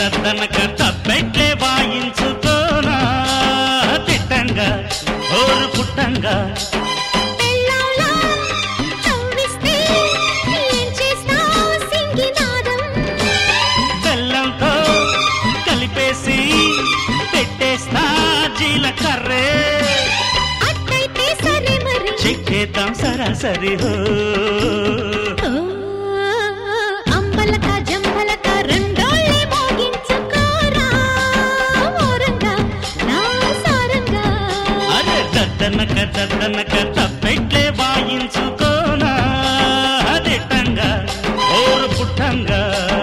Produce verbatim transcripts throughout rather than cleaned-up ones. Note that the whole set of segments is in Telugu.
దద్దనక తప్పెట్లే వాయించుకోనా తిట్టంగా ఓరు పుట్టంగా బెల్లంతో కలిపేసి పెట్టేస్తా జీలకర్రే చెక్కేద్దాం సరాసరి హో అంబలక జంబలక రెండోళ్ళే మోగించుకోరా ఓరంగా నా సారంగా అరే దద్దనక దద్దనక తప్పెట్లే వాయించుకోనా దిట్టంగా ఓరు పుట్టంగా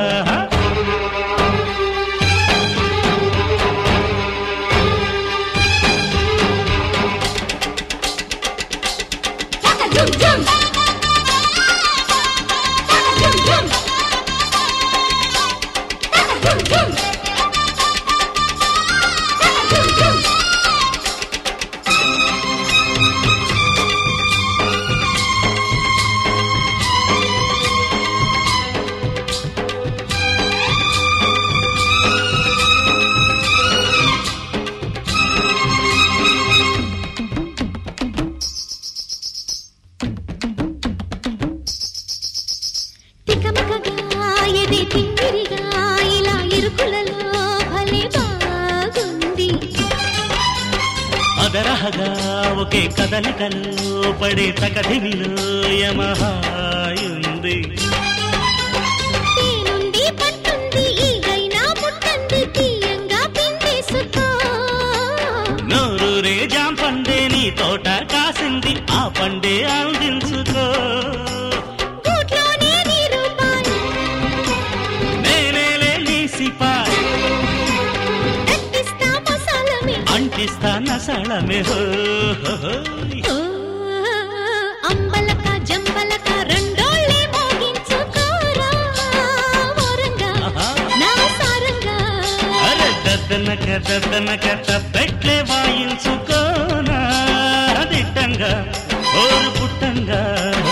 జum జum జum జum జum జum జum జum తికమకగా ఎదే తిమ్మిరిగా ఇలా ఇరుకులలో భలే బాగుంది అదరహగా ఒకే కదలికలు పడే తకదిమిలో యమహాయుంది తేనుంది పట్టుంది ఈగైనా పుట్టంది తీయంగా పిండేసుకో నోరూరే జాంపండే నీ తోట కాసింది ఆ పండే అందించుకో గూట్లోనే నీ రూపాలు నేనేలే నీ సిపాయ్ దట్టిస్తా మసాలమే అంటిస్తా నసళమే హో హో హో. ఓ అంబలక జంబలక రెండోళ్ళే మోగించుకోరా ఓరంగా ఆహా. నా సారంగా అరే దద్దనక దద్దనక తప్పెట్లే వాయించుకోనా దిట్టంగా ఓరు పుట్టంగా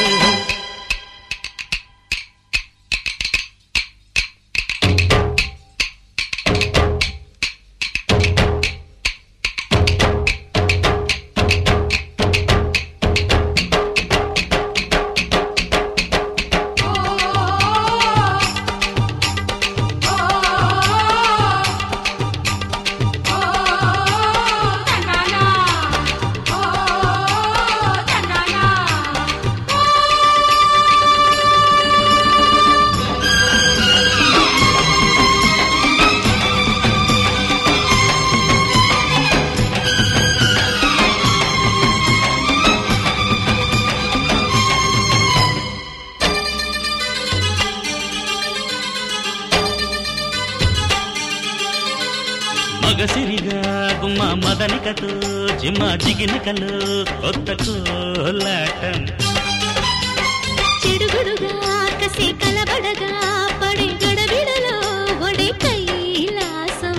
మగసిరిగా గుమ్మ మదనికతో జిమ్మ జిగినకలు కొత్త కోలాటం చెడుగుడుగా కసే కలబడగా పడే గడబిడలో ఒడే కైలాసం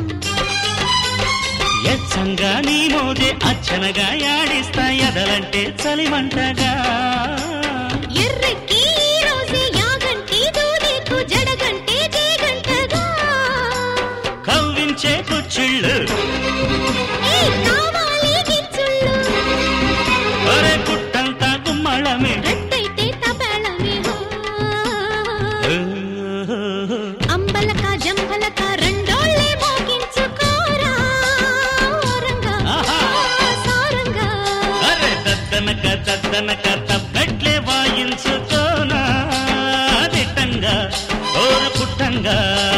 ఎచ్చంగా నీ మోదే అచ్చనగా యాడిస్తా ఎదలంటే చలిమంటగా ఎర్రెక్కి ఈ రోజే యాగంటి దూదేకు జడగంటే జేగంటగా కవ్వించే కుచ్చిళ్ళు ఏ కావాలి గిచ్చుళ్ళు ఒరే పుట్టంతా గుమ్మళమే రట్టయితే తపేళమే హో అంబలక జంబలక రెండోళ్ళే మోగించుకోరా ఓరంగా ఆహా. సారంగా అరే దద్దనక దద్దనక తప్పెట్లే వాయించుకోనా దిట్టంగా ఓరు పుట్టంగా